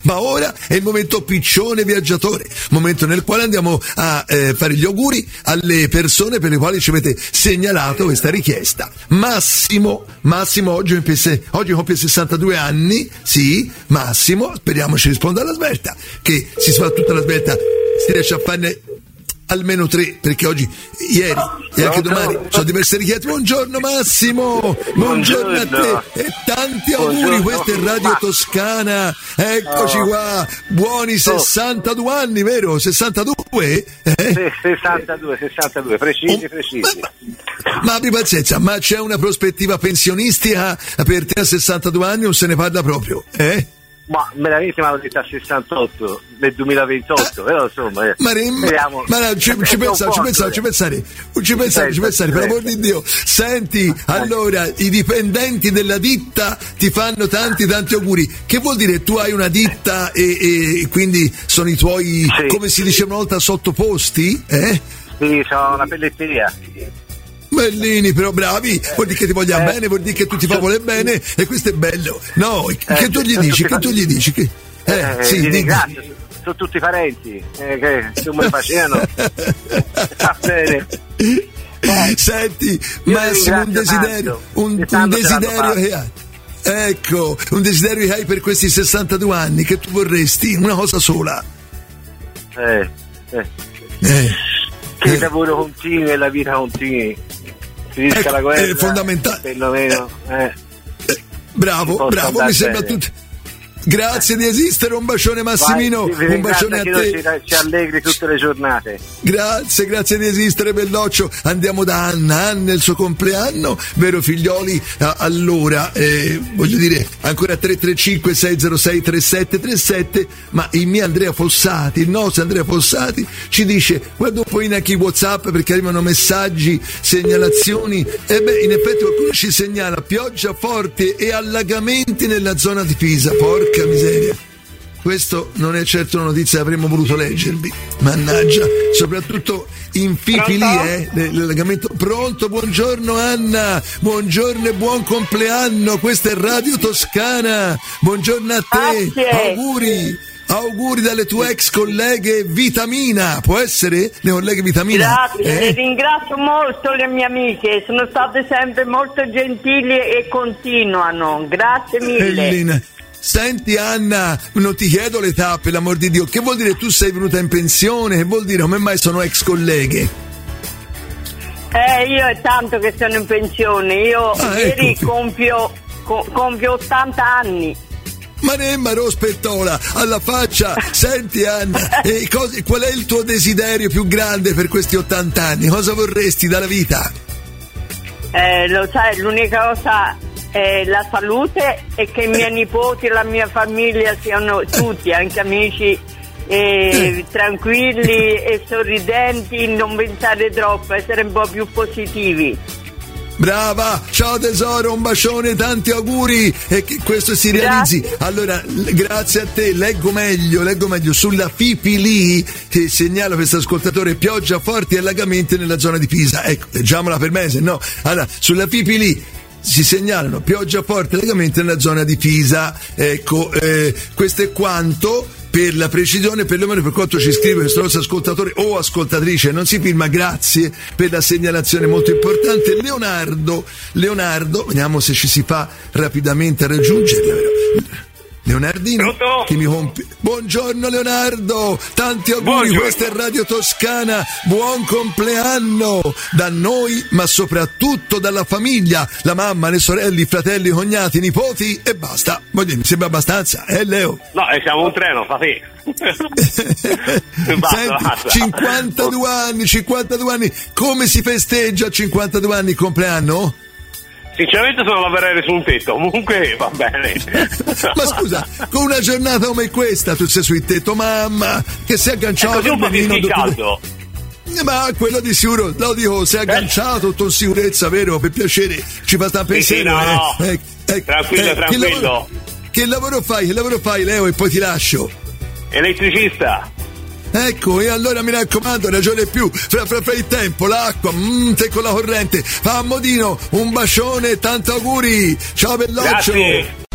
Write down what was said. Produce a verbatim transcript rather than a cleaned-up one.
Ma ora è il momento piccione viaggiatore, momento nel quale andiamo a eh, fare gli auguri alle persone per le quali ci avete segnalato questa richiesta. Massimo, Massimo oggi compie, oggi compie sessantadue anni, sì, Massimo, speriamo ci risponda alla svelta, che si fa tutta la svelta, si riesce a farne almeno tre, perché oggi, ieri e anche domani sono diverse richieste. Buongiorno Massimo, buongiorno, buongiorno a te e tanti auguri. Buongiorno. Questa è Radio Toscana, eccoci oh. qua, buoni sessantadue anni, vero? sessantadue? Eh? Sì, sessantadue, sessantadue, precisi, oh, precisi. Ma, ma abbi pazienza, ma c'è una prospettiva pensionistica per te a sessantadue anni o se ne parla proprio? Eh? Ma veramente mi hanno detto a sessantotto del duemilaventotto, però insomma, eh, ma, ma, ma no, ci, ci pensare, ci pensare, ci pensare, ci pensare, ci pensare, per l'amor di Dio. Senti, allora, i dipendenti della ditta ti fanno tanti tanti auguri. Che vuol dire? Tu hai una ditta e, e quindi sono i tuoi, sì, come si diceva una volta, sottoposti? Eh? Sì, sono una pelletteria. Bellini, però bravi, vuol dire che ti vogliamo eh, bene, vuol dire che tu ti fa voler bene e questo è bello. No, eh, che tu gli dici, che tu gli dici che eh, eh sì, ti ringrazio, sono tutti parenti eh, che non me lo facevano. Va bene. Senti, Massimo, un desiderio, un, un desiderio che hai. Ecco, un desiderio che hai per questi sessantadue anni, che tu vorresti, una cosa sola. Eh, eh. eh. Che il lavoro continui e la vita continui. Finisca ecco, la guerra, è fondamentale. Perlomeno, eh. Eh, bravo, bravo, mi sembra tutto. Grazie di esistere, un bacione Massimino, Vai, un bacione a te. Ci, ci allegri tutte le giornate. Grazie, grazie di esistere, belloccio. Andiamo da Anna, Anna è il suo compleanno, vero figlioli? Allora, eh, voglio dire, ancora tre tre cinque sei zero sei tre sette tre sette, ma il mio Andrea Fossati, il nostro Andrea Fossati ci dice, guarda un po' in anche i WhatsApp perché arrivano messaggi, segnalazioni, e beh, in effetti qualcuno ci segnala pioggia forte e allagamenti nella zona di Pisa, porca miseria, questo non è certo una notizia che avremmo voluto leggervi, mannaggia, soprattutto in Fipili, eh, l'allagamento. Pronto, buongiorno Anna, buongiorno e buon compleanno, questa è Radio Toscana, buongiorno a te. Grazie. auguri auguri dalle tue ex colleghe Vitamina, può essere? Le colleghe Vitamina? Grazie, eh? Le ringrazio molto le mie amiche, sono state sempre molto gentili e continuano, grazie mille. Bellina. Senti Anna, non ti chiedo l'età, per l'amor di Dio, che vuol dire tu sei venuta in pensione? Che vuol dire come mai sono ex colleghe? Eh, io è tanto che sono in pensione, io ah, ieri ecco. compio, co- compio ottanta anni. Ma nemma rospettola, alla faccia. Senti Anna, e cosa, qual è il tuo desiderio più grande per questi ottanta anni? Cosa vorresti dalla vita? Eh, lo sai, l'unica cosa... Eh, la salute e che i miei nipoti e la mia famiglia siano tutti, anche amici, eh, tranquilli e sorridenti, non pensare troppo, essere un po' più positivi. Brava, ciao tesoro, un bacione, tanti auguri e che questo si realizzi. Grazie. Allora, grazie a te, leggo meglio, leggo meglio sulla Fipili che segnala questo ascoltatore pioggia forti e allagamenti nella zona di Pisa. Ecco, leggiamola per me, se no. Allora, sulla Fipili si segnalano pioggia forte e allagamenti nella zona di Pisa. Ecco, eh, questo è quanto. Per la precisione, perlomeno per quanto ci scrive questo nostro ascoltatore o ascoltatrice, non si firma, grazie per la segnalazione molto importante. Leonardo, Leonardo, vediamo se ci si fa rapidamente raggiungere. Leonardino, Pronto? Che mi compie. Buongiorno Leonardo, tanti auguri, Buongiorno. Questa è Radio Toscana, buon compleanno da noi, ma soprattutto dalla famiglia, la mamma, le sorelle, i fratelli, i cognati, i nipoti e basta. Voglio dire, mi sembra abbastanza, eh Leo? No, eh, siamo un treno, fa sì. basta, Senti, basta. cinquantadue anni, cinquantadue anni, come si festeggia a cinquantadue anni il compleanno? Sinceramente sono a lavorare su un tetto, comunque va bene. Ma scusa, con una giornata come questa tu sei sul tetto, mamma, che sei agganciato al benino dopo... caldo. Ma quello di sicuro, lo dico, sei agganciato, tutto in sicurezza, vero? Per piacere, ci fa stare pensiero. Sì, sì, no, eh, no. Eh, tranquillo, eh, tranquillo. Che lavoro, che lavoro fai? Che lavoro fai, Leo? E poi ti lascio. Elettricista. Ecco, e allora mi raccomando, ragione più, fra, fra, fra il tempo, l'acqua, mm, te con la corrente, fa a modino, un bacione e tanti auguri, ciao belloccio. Grazie.